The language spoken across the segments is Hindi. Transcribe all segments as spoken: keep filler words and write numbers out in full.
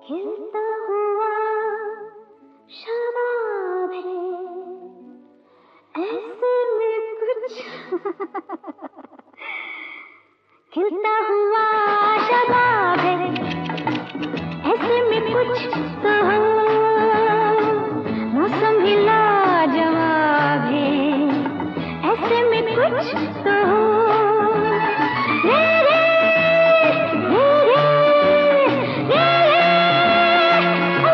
खिलता हुआ शबाब है, ऐसे में कुछ खिलता हुआ शबाब है, ऐसे में कुछ तो हो, मौसम भी लाजवाब है, ऐसे में कुछ तो हो। रे रे रे रे रे रे,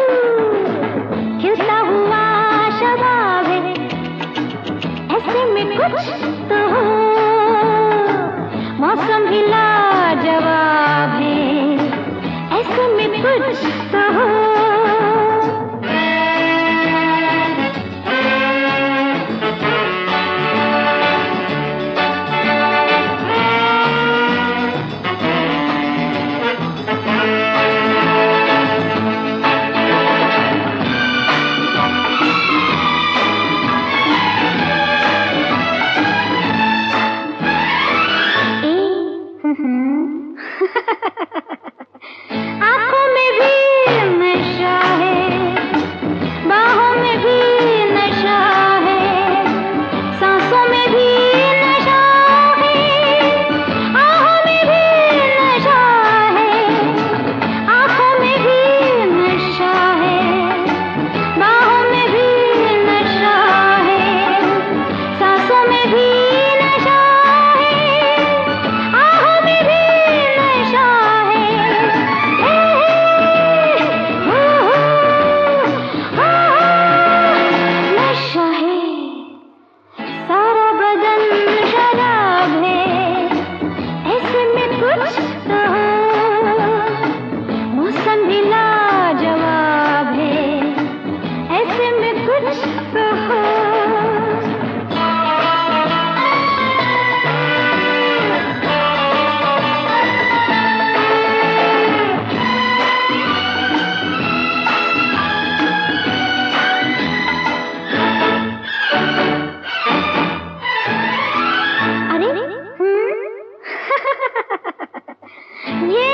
खिलता हुआ शबाब है, ऐसे में कुछ तो हो, मौसम भी लाजवाब है, ऐसे में कुछ तो हो। आँखों में भी नशा है, बाहों में भी नशा है, सांसों में भी नशा है, आहों में भी नशा है, आँखों में भी नशा है, बाहों में भी नशा है, सांसों में भी नशा है, आहों में भी नशा है। नशा है, सारा बदन शराब है, ऐसे में कुछ तो हो, मौसम भी लाजवाब है, ऐसे में कुछ तो हो। अरे हम्म ये